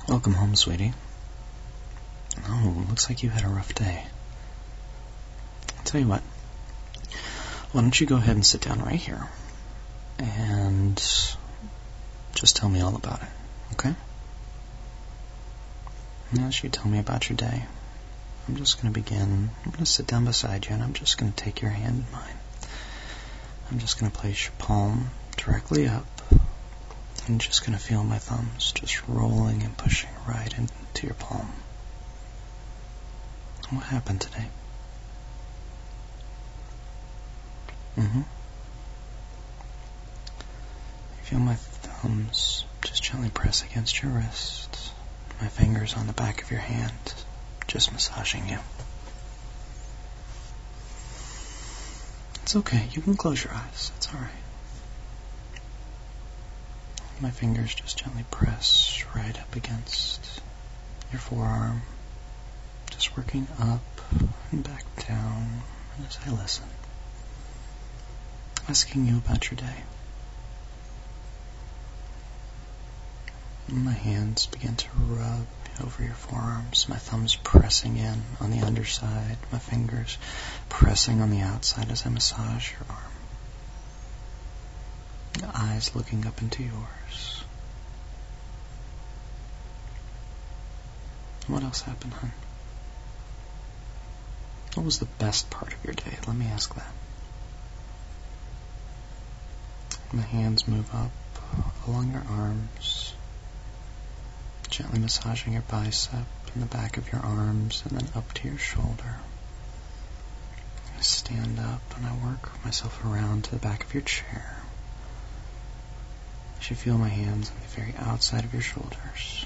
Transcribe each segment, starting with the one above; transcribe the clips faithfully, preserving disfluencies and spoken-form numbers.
Welcome home, sweetie. Oh, looks like you had a rough day. I'll tell you what. Why don't you go ahead and sit down right here and just tell me all about it, okay? And as you tell me about your day, I'm just going to begin. I'm going to sit down beside you and I'm just going to take your hand in mine. I'm just going to place your palm directly up. I'm just going to feel my thumbs just rolling and pushing right into your palm. What happened today? Mm-hmm. You feel my thumbs just gently press against your wrist. My fingers on the back of your hand, just massaging you. It's okay. You can close your eyes. It's alright. My fingers just gently press right up against your forearm, just working up and back down as I listen, asking you about your day. And my hands begin to rub over your forearms, my thumbs pressing in on the underside, my fingers pressing on the outside as I massage your arm. The eyes looking up into yours. What else happened, hon? What was the best part of your day? Let me ask that. My hands move up along your arms, gently massaging your bicep and the back of your arms and then up to your shoulder. I stand up and I work myself around to the back of your chair. You should feel my hands on the very outside of your shoulders.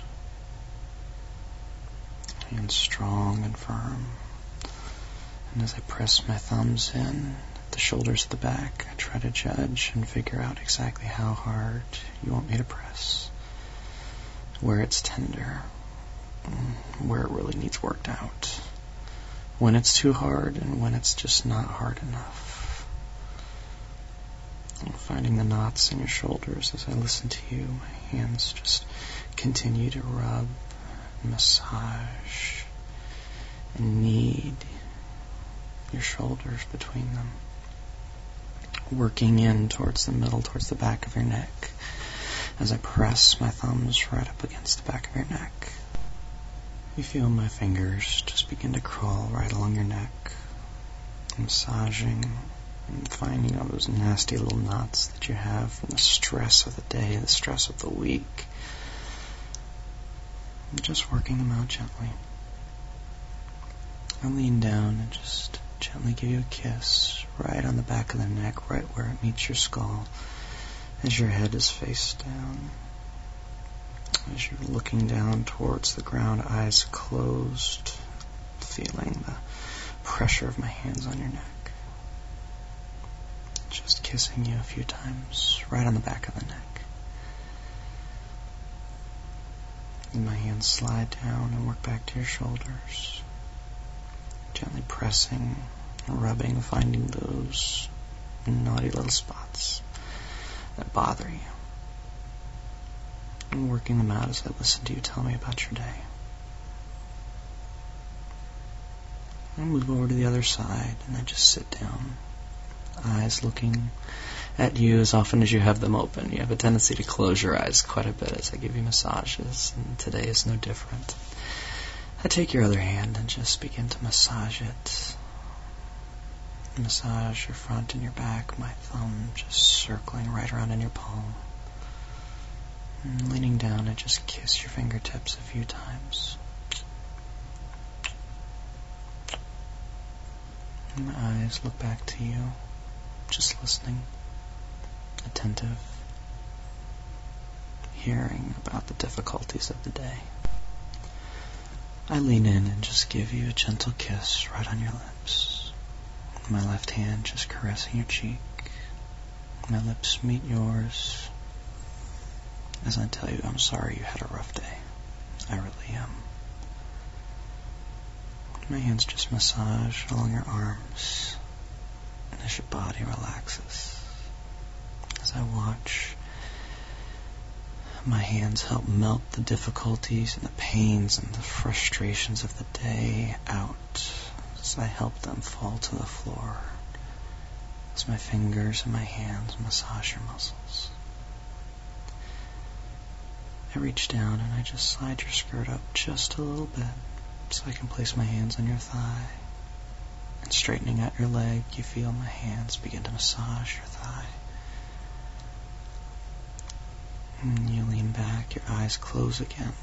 Hands strong and firm. And as I press my thumbs in at the shoulders of the back, I try to judge and figure out exactly how hard you want me to press. Where it's tender. Where it really needs worked out. When it's too hard and when it's just not hard enough. I'm finding the knots in your shoulders as I listen to you. My hands just continue to rub, massage, and knead your shoulders between them. Working in towards the middle, towards the back of your neck, as I press my thumbs right up against the back of your neck. You feel my fingers just begin to crawl right along your neck, massaging and finding all those nasty little knots that you have from the stress of the day, the stress of the week. And just working them out gently. I lean down and just gently give you a kiss right on the back of the neck, right where it meets your skull, as your head is face down. As you're looking down towards the ground, eyes closed, feeling the pressure of my hands on your neck. Just kissing you a few times, right on the back of the neck. And my hands slide down and work back to your shoulders. Gently pressing, rubbing, finding those naughty little spots that bother you. And working them out as I listen to you tell me about your day. I move over to the other side and I just sit down. Eyes looking at you as often as you have them open. You have a tendency to close your eyes quite a bit as I give you massages, and today is no different. I take your other hand and just begin to massage it. Massage your front and your back, my thumb just circling right around in your palm. And leaning down, I just kiss your fingertips a few times. And my eyes look back to you. Just listening, attentive, hearing about the difficulties of the day. I lean in and just give you a gentle kiss right on your lips. My left hand just caressing your cheek. My lips meet yours as I tell you I'm sorry you had a rough day. I really am. My hands just massage along your arms. As your body relaxes, as I watch My hands help melt the difficulties and the pains and the frustrations of the day out as I help them fall to the floor, as my fingers and my hands massage your muscles. I reach down and I just slide your skirt up just a little bit so I can place my hands on your thigh. And straightening out your leg, you feel my hands begin to massage your thigh. And you lean back, your eyes close again.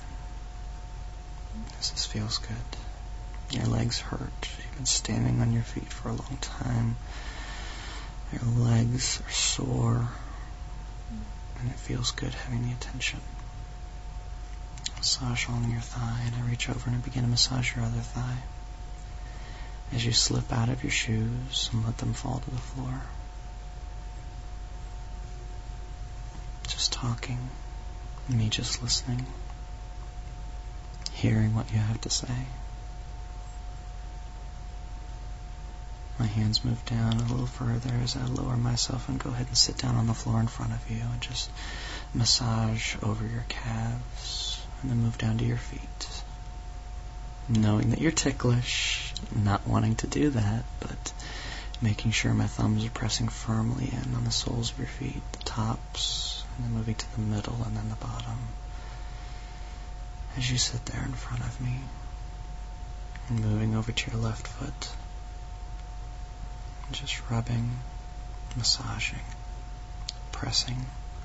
This feels good. Your legs hurt. You've been standing on your feet for a long time. Your legs are sore. And it feels good having the attention. Massage along your thigh, and I reach over and I begin to massage your other thigh. As you slip out of your shoes and let them fall to the floor. Just talking, me just listening, hearing what you have to say. My hands move down a little further as I lower myself and go ahead and sit down on the floor in front of you and just massage over your calves and then move down to your feet. Knowing that you're ticklish, not wanting to do that, but making sure my thumbs are pressing firmly in on the soles of your feet, the tops, and then moving to the middle and then the bottom. As you sit there in front of me, and moving over to your left foot, and just rubbing, massaging, pressing,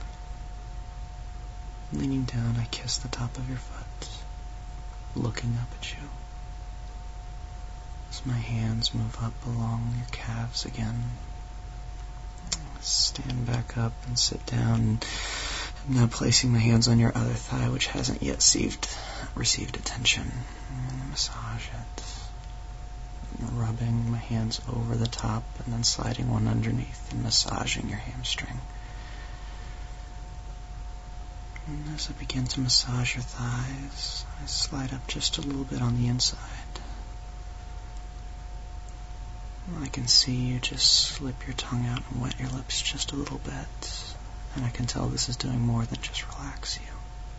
leaning down, I kiss the top of your foot, looking up at you. As my hands move up along your calves again, stand back up and sit down. I'm now placing my hands on your other thigh, which hasn't yet received, received attention. And massage it. Rubbing my hands over the top and then sliding one underneath and massaging your hamstring. And as I begin to massage your thighs, I slide up just a little bit on the inside. I can see you just slip your tongue out and wet your lips just a little bit, and I can tell this is doing more than just relax you.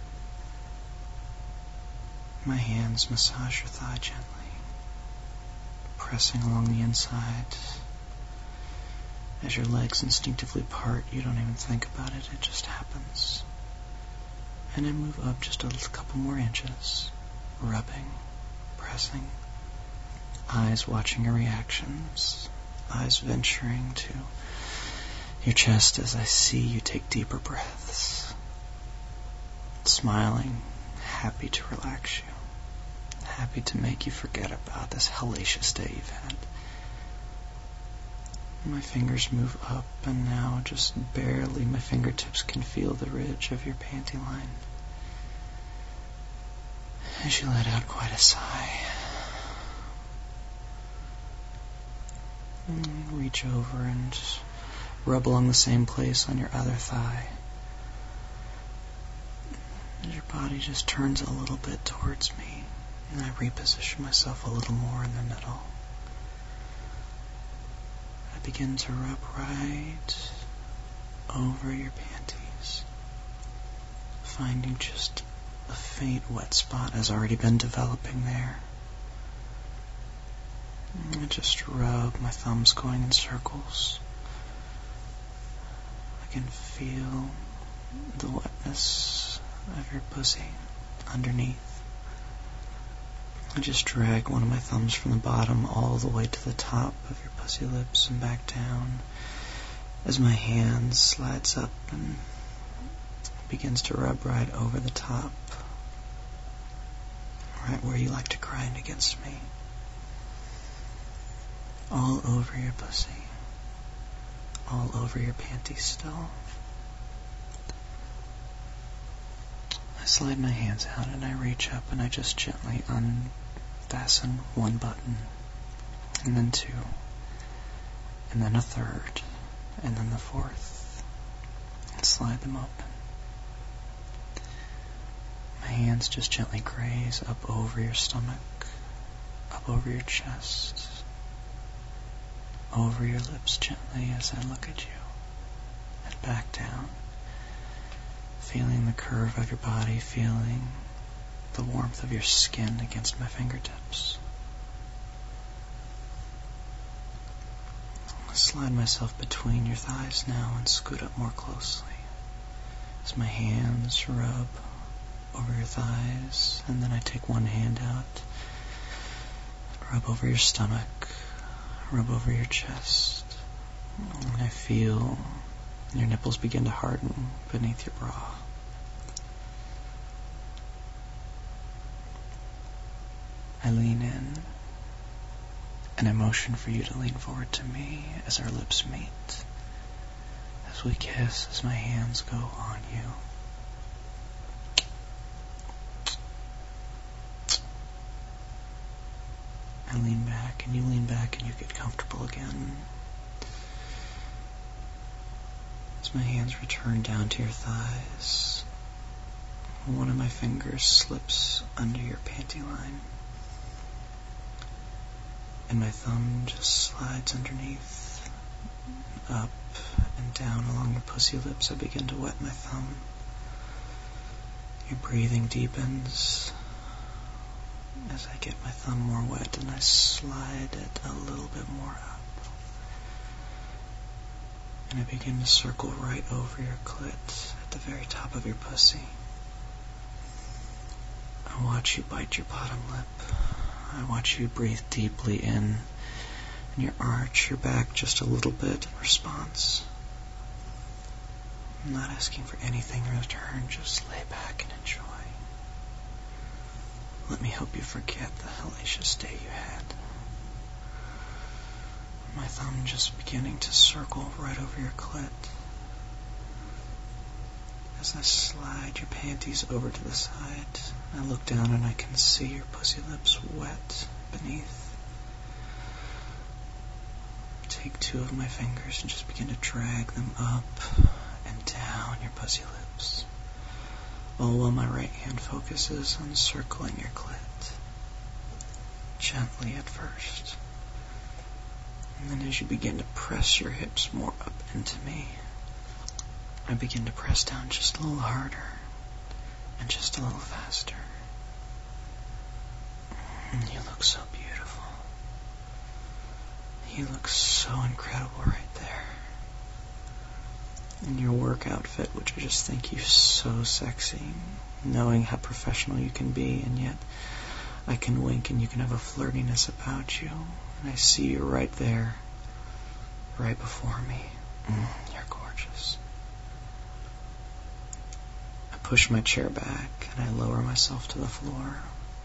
My hands massage your thigh gently, pressing along the inside. As your legs instinctively part, you don't even think about it, it just happens. And I move up just a couple more inches, rubbing, pressing, eyes watching your reactions, eyes venturing to your chest as I see you take deeper breaths, smiling, happy to relax you, happy to make you forget about this hellacious day you've had. My fingers move up, and now just barely my fingertips can feel the ridge of your panty line. As you let out quite a sigh. And reach over and rub along the same place on your other thigh. As your body just turns a little bit towards me, and I reposition myself a little more in the middle. I begin to rub right over your panties, finding just a faint wet spot has already been developing there. I just rub my thumbs going in circles. I can feel the wetness of your pussy underneath. I just drag one of my thumbs from the bottom all the way to the top of your pussy lips and back down as my hand slides up and begins to rub right over the top, right where you like to grind against me. All over your pussy, all over your panties still. I slide my hands out and I reach up and I just gently unfasten one button, and then two, and then a third, and then the fourth, and slide them open. My hands just gently graze up over your stomach, up over your chest, over your lips gently as I look at you, and back down, feeling the curve of your body, feeling the warmth of your skin against my fingertips. I'll slide myself between your thighs now and scoot up more closely as my hands rub over your thighs, and then I take one hand out, rub over your stomach, rub over your chest, and I feel your nipples begin to harden beneath your bra. I lean in, and I motion for you to lean forward to me as our lips meet, as we kiss, as my hands go on you. I lean back, and you lean back, and you get comfortable again. As my hands return down to your thighs, one of my fingers slips under your panty line, and my thumb just slides underneath, up and down along your pussy lips. I begin to wet my thumb. Your breathing deepens as I get my thumb more wet, and I slide it a little bit more up. And I begin to circle right over your clit at the very top of your pussy. I watch you bite your bottom lip. I watch you breathe deeply in, and you arch your back just a little bit in response. I'm not asking for anything in return, just lay back and enjoy. Let me help you forget the hellacious day you had. My thumb just beginning to circle right over your clit. As I slide your panties over to the side, I look down and I can see your pussy lips wet beneath. Take two of my fingers and just begin to drag them up and down your pussy lips, all while my right hand focuses on circling your clit, gently at first. And then as you begin to press your hips more up into me, I begin to press down just a little harder and just a little faster. And you look so beautiful. You look so incredible right there. In your work outfit, which I just think you so sexy, knowing how professional you can be, and yet I can wink and you can have a flirtiness about you. And I see you right there, right before me. Mm, you're gorgeous. I push my chair back and I lower myself to the floor,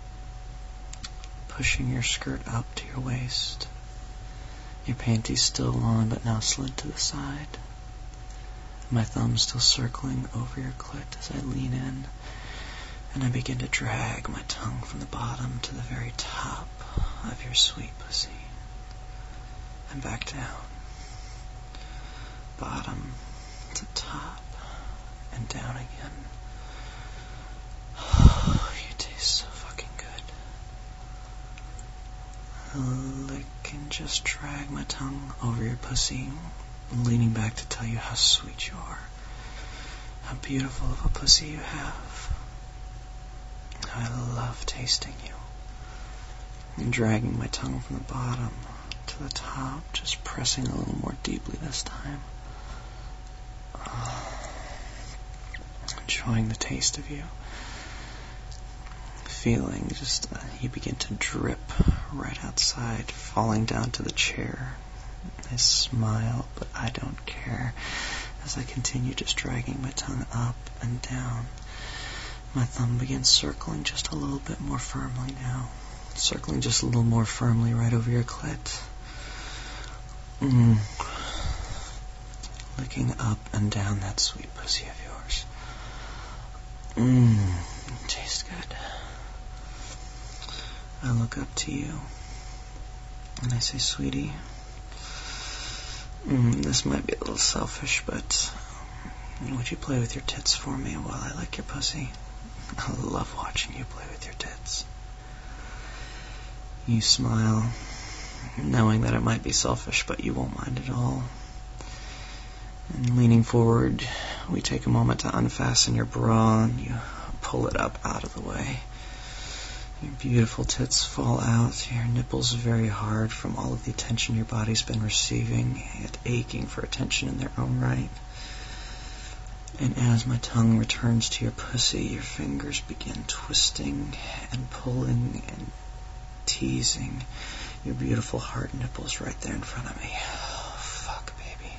pushing your skirt up to your waist. Your panties still on, but now slid to the side. My thumb still circling over your clit as I lean in, and I begin to drag my tongue from the bottom to the very top of your sweet pussy. And back down. Bottom to top and down again. Oh, you taste so fucking good. Lick and just drag my tongue over your pussy, leaning back to tell you how sweet you are, how beautiful of a pussy you have. I love tasting you. And dragging my tongue from the bottom to the top, just pressing a little more deeply this time. Oh, enjoying the taste of you. Feeling just, uh, you begin to drip right outside, falling down to the chair. I smile, but I don't care as I continue just dragging my tongue up and down. My thumb begins circling just a little bit more firmly now. Circling just a little more firmly right over your clit. Mm. Licking up and down that sweet pussy of yours. Mmm, tastes good. I look up to you and I say, sweetie, mm, this might be a little selfish, but would you play with your tits for me while I lick your pussy? I love watching you play with your tits. You smile, knowing that it might be selfish, but you won't mind at all. And leaning forward we take a moment to unfasten your bra and you pull it up out of the way. Your beautiful tits fall out, your nipples very hard from all of the attention your body's been receiving, yet aching for attention in their own right. And as my tongue returns to your pussy, your fingers begin twisting and pulling and teasing your beautiful hard nipples right there in front of me. Oh, fuck, baby.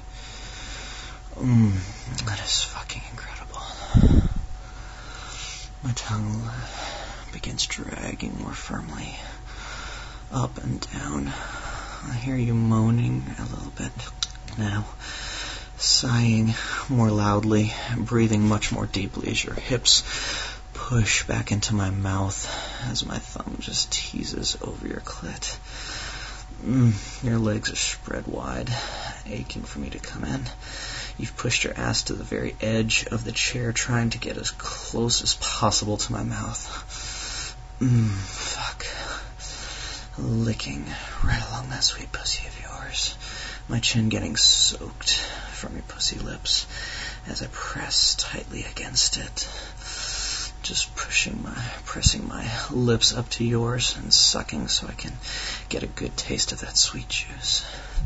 Mmm, that is fucking incredible. My tongue begins dragging more firmly up and down. I hear you moaning a little bit now, sighing more loudly, breathing much more deeply as your hips push back into my mouth as my thumb just teases over your clit. Mm, your legs are spread wide, aching for me to come in. You've pushed your ass to the very edge of the chair, trying to get as close as possible to my mouth. Mmm, fuck. Licking right along that sweet pussy of yours. My chin getting soaked from your pussy lips as I press tightly against it. Just pushing my, pressing my lips up to yours and sucking so I can get a good taste of that sweet juice.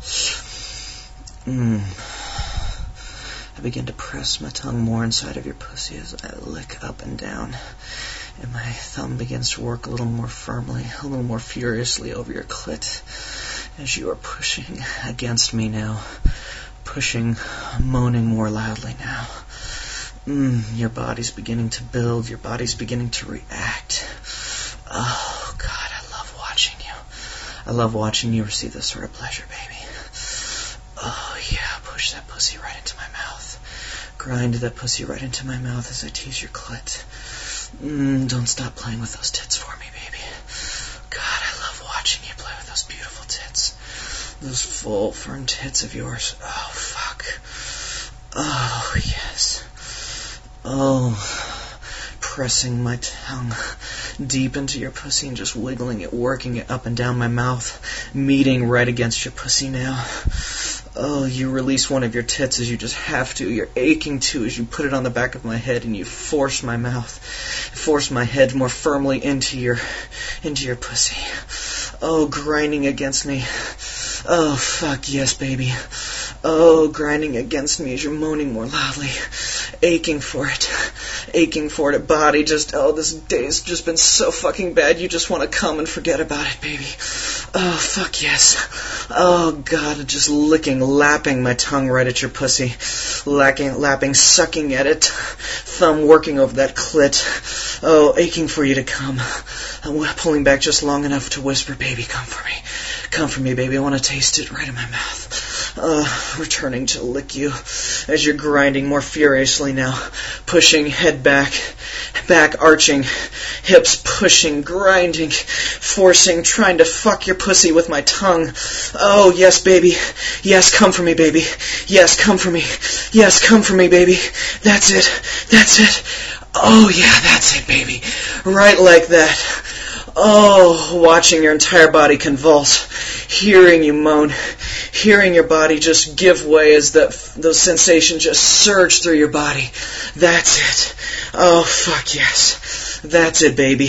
Mmm. I begin to press my tongue more inside of your pussy as I lick up and down, and my thumb begins to work a little more firmly, a little more furiously over your clit as you are pushing against me now, pushing, moaning more loudly now. Mm, your body's beginning to build, your body's beginning to react. Oh, God, I love watching you. I love watching you receive this sort of pleasure, baby. Oh, yeah, push that pussy right into my mouth. Grind that pussy right into my mouth as I tease your clit. Mm, don't stop playing with those tits for me, baby. God, I love watching you play with those beautiful tits. Those full, firm tits of yours. Oh, fuck. Oh, yes. Oh, pressing my tongue deep into your pussy and just wiggling it, working it up and down my mouth, meeting right against your pussy now. Oh, you release one of your tits as you just have to. You're aching to as you put it on the back of my head and you force my mouth, force my head more firmly into your, into your pussy. Oh, grinding against me. Oh, fuck yes, baby. Oh, grinding against me as you're moaning more loudly, aching for it, aching for it. A body just, oh, this day's just been so fucking bad. You just want to come and forget about it, baby. Oh, fuck yes. Oh, God, just licking, lapping my tongue right at your pussy, lacking, lapping, sucking at it, thumb working over that clit. Oh, aching for you to come. I'm pulling back just long enough to whisper, baby, come for me. Come for me, baby. I want to taste it right in my mouth. Uh, returning to lick you as you're grinding more furiously now, pushing head back, back arching, hips pushing, grinding, forcing, trying to fuck your pussy with my tongue. Oh, yes, baby. Yes, come for me, baby. Yes, come for me. Yes, come for me, baby. That's it. That's it. Oh, yeah, that's it, baby. Right like that. Oh, watching your entire body convulse, hearing you moan, hearing your body just give way as the, those sensations just surge through your body. That's it. Oh, fuck yes. That's it, baby.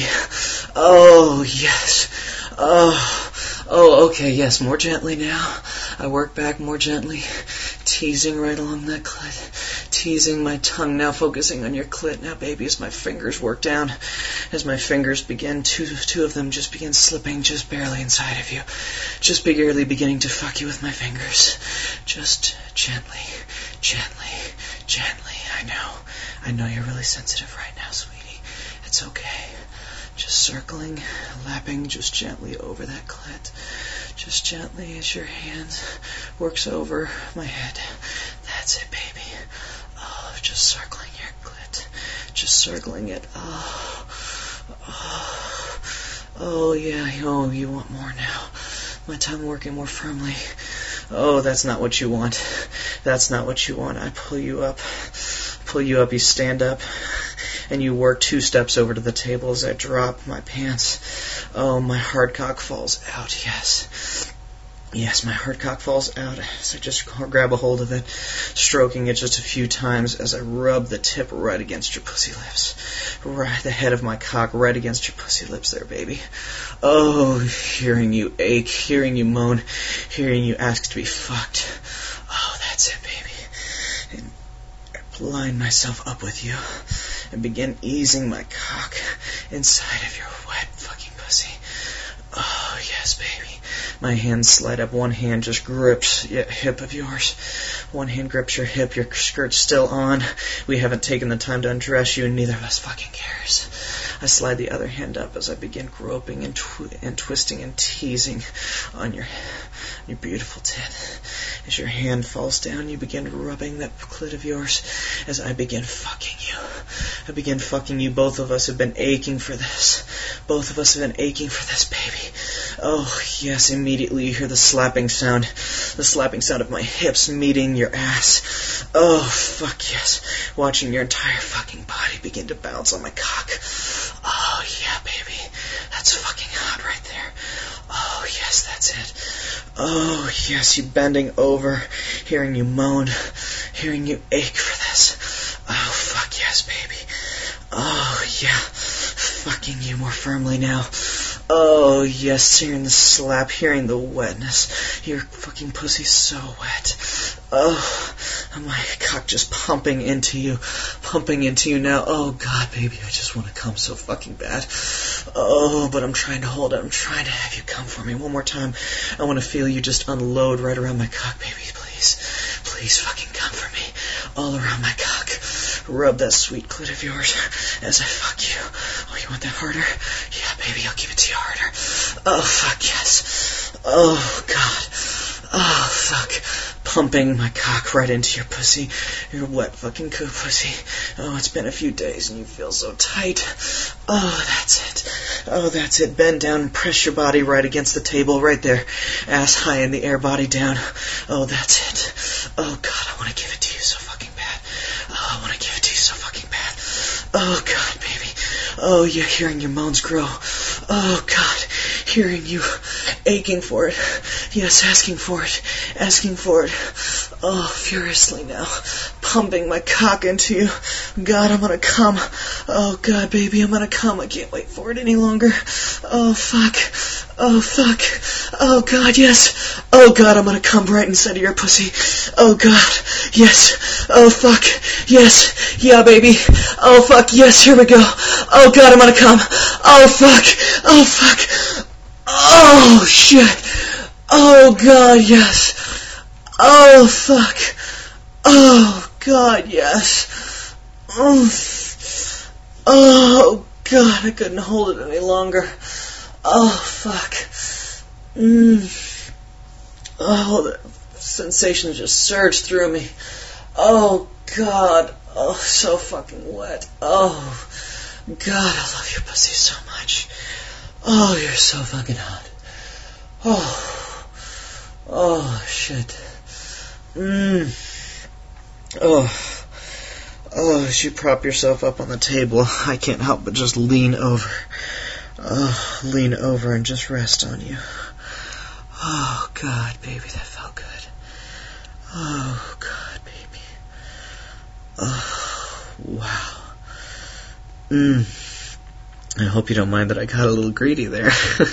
Oh, yes. Oh, oh, okay, yes, more gently now. I work back more gently, teasing right along that clit, teasing my tongue now, focusing on your clit now, baby, as my fingers work down, as my fingers begin, two, two of them just begin slipping just barely inside of you, just barely beginning to fuck you with my fingers, just gently, gently, gently. I know, I know you're really sensitive right now, sweetie. It's okay. Just circling, lapping just gently over that clit. Just gently as your hand works over my head. That's it, baby. Oh, just circling your clit. Just circling it. Oh, oh, oh yeah. Oh, you want more now. My tongue working more firmly. Oh, that's not what you want. That's not what you want. I pull you up. Pull you up. You stand up. And you work two steps over to the table as I drop my pants. Oh, my hard cock falls out, yes. Yes, my hard cock falls out as I just grab a hold of it, stroking it just a few times as I rub the tip right against your pussy lips. Right, the head of my cock right against your pussy lips there, baby. Oh, hearing you ache, hearing you moan, hearing you ask to be fucked. Oh, that's it, baby. And I line myself up with you and begin easing my cock inside of your wet fucking pussy. Oh, yes, baby. My hands slide up. One hand just grips your hip of yours. One hand grips your hip. Your skirt's still on. We haven't taken the time to undress you, and neither of us fucking cares. I slide the other hand up as I begin groping and, tw- and twisting and teasing on your your beautiful tit. As your hand falls down, you begin rubbing that clit of yours as I begin fucking you. I begin fucking you. Both of us have been aching for this. Both of us have been aching for this, baby. Oh, yes, immediately you hear the slapping sound. The slapping sound of my hips meeting your ass. Oh, fuck yes. Watching your entire fucking body begin to bounce on my cock. Oh, yeah, baby. That's fucking hot right there. Oh, yes, that's it. Oh, yes, you bending over, hearing you moan, hearing you ache for this. Oh, fuck yes, baby. Oh, yeah, fucking you more firmly now. Oh, yes, hearing the slap, hearing the wetness. Your fucking pussy's so wet. Oh, my cock just pumping into you, pumping into you now. Oh, God, baby, I just want to come so fucking bad. Oh, but I'm trying to hold it. I'm trying to have you come for me one more time. I want to feel you just unload right around my cock, baby, please. Please fucking come for me. All around my cock. Rub that sweet clit of yours as I fuck you. Oh, you want that harder? Yeah, baby, I'll give it to you harder. Oh, fuck, yes. Oh, God. Oh, fuck. Pumping my cock right into your pussy. Your wet fucking coo pussy. Oh, it's been a few days and you feel so tight. Oh, that's it. Oh, that's it. Bend down and press your body right against the table right there. Ass high in the air, body down. Oh, that's it. Oh, God, I want to give it to you so fucking bad. Oh, I want to give it to you so fucking bad. Oh, God, baby. Oh, you're hearing your moans grow. Oh, God, hearing you aching for it. Yes, asking for it. Asking for it. Oh, furiously now. Pumping my cock into you. God, I'm gonna come. Oh, God, baby, I'm gonna come. I can't wait for it any longer. Oh, fuck. Oh, fuck. Oh, God, yes. Oh, God, I'm gonna come right inside of your pussy. Oh, God, yes. Oh, fuck. Yes. Yeah, baby. Oh, fuck. Yes, here we go. Oh, God, I'm gonna come. Oh, fuck. Oh, fuck. Oh, shit. Oh, God, yes. Oh, fuck. Oh, God, yes. Oh, oh, God, I couldn't hold it any longer. Oh, fuck. Mm. Oh, the sensation just surged through me. Oh, God. Oh, so fucking wet. Oh, God, I love your pussy so much. Oh, you're so fucking hot. Oh, oh, shit. Mmm. Oh, oh, as you prop yourself up on the table, I can't help but just lean over. Oh, lean over and just rest on you. Oh, God, baby, that felt good. Oh, God, baby. Oh, wow. Mmm. I hope you don't mind that I got a little greedy there.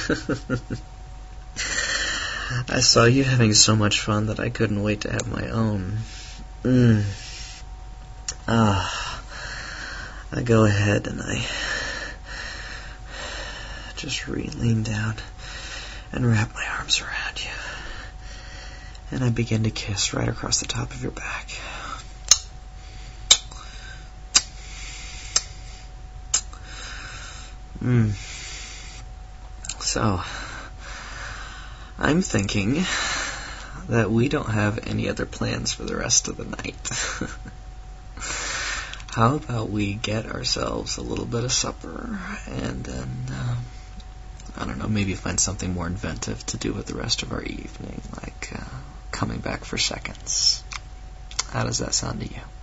I saw you having so much fun that I couldn't wait to have my own. Mmm. Ah. I go ahead and I just re- lean down and wrap my arms around you. And I begin to kiss right across the top of your back. Mm. So, I'm thinking that we don't have any other plans for the rest of the night. How about we get ourselves a little bit of supper and then, um, I don't know, maybe find something more inventive to do with the rest of our evening, like uh, coming back for seconds. How does that sound to you?